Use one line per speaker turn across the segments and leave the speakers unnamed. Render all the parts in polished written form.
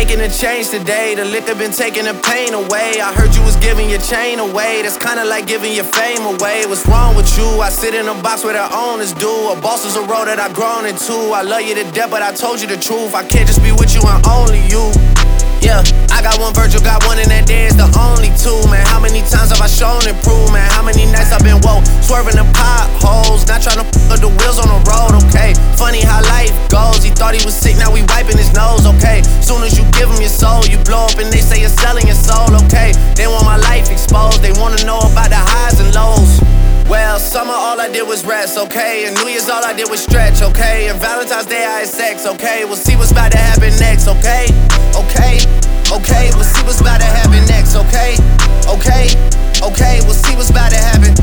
making a change today. The liquor been taking the pain away. I heard you was giving your chain away. That's kinda like giving your fame away. What's wrong with you? I sit in a box where the owners do. A boss is a role that I've grown into. I love you to death, but I told you the truth. I can't just be with you and only you. Yeah, I got one Virgil, got one, and that there is the only two, man. How many times have I shown and proved, man? How many nights I've been woke, swerving the potholes, not trying to put the wheels on the road, okay? Funny how life goes, he thought he was sick, now we wiping his nose, okay? Soon as you give him your soul, you blow up and they say you're selling your soul, okay? They want my life exposed, they wanna know about the highs and lows. Well, summer all I did was rest, okay? And New Year's all I did was stretch, okay? And Valentine's Day I had sex, okay? We'll see what's about to happen next, okay? Okay, okay, we'll see what's about to happen next, okay? Okay, okay, we'll see what's about to happen.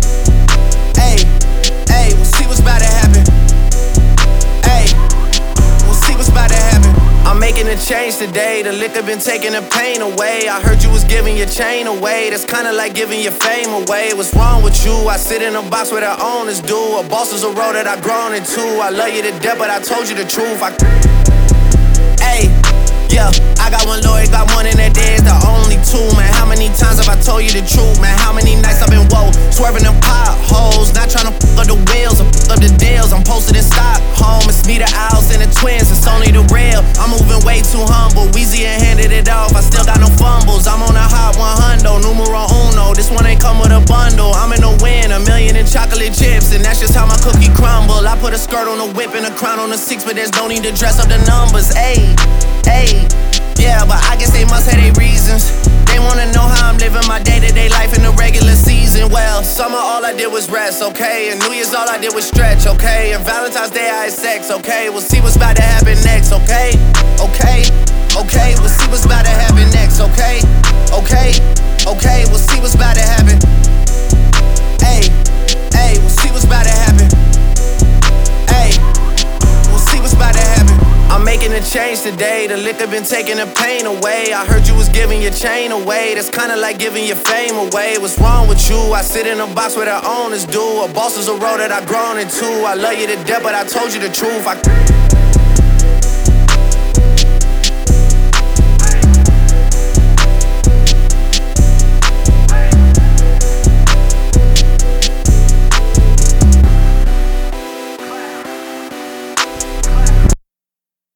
Hey, hey, we'll see what's about to happen. Hey, we'll see what's about to happen. I'm making a change today. The liquor been taking the pain away. I heard you was giving your chain away. That's kinda like giving your fame away. What's wrong with you? I sit in a box where the owners do. A boss is a role that I've grown into. I love you to death, but I told you the truth. Hey, yeah, I got one lawyer, got one, and that there is the only two, man. How many times have I told you the truth, man? How many nights I've been woke, swerving them potholes, not trying to fuck up the wheels or fuck up the deals. I'm posted in Stockholm, it's me, the Owls, and the twins, it's only the real. I'm moving way too humble, Weezy and handed it off, I still got no fumbles. I'm on a hot 100, numero uno, this one ain't come with a bundle. I'm in the win, 1 million in chocolate chips, and that's just how my cookie crumble. I put a skirt on a whip and a crown on a 6, but there's no need to dress up the numbers, ayy. Hey, yeah, but I guess they must have their reasons. They wanna know how I'm living my day-to-day life in the regular season. Well, summer all I did was rest, okay? And New Year's all I did was stretch, okay? And Valentine's Day I had sex, okay? We'll see what's about to happen next, okay? Okay, okay, we'll see what's about to happen next, okay? Okay, okay, we'll see what's about to happen. Hey, hey, we'll see what's about to happen. Hey, we'll see what's about to happen. I'm making a change today. The liquor been taking the pain away. I heard you was giving your chain away. That's kinda like giving your fame away. What's wrong with you? I sit in a box where the owners do. A boss is a role that I've grown into. I love you to death, but I told you the truth.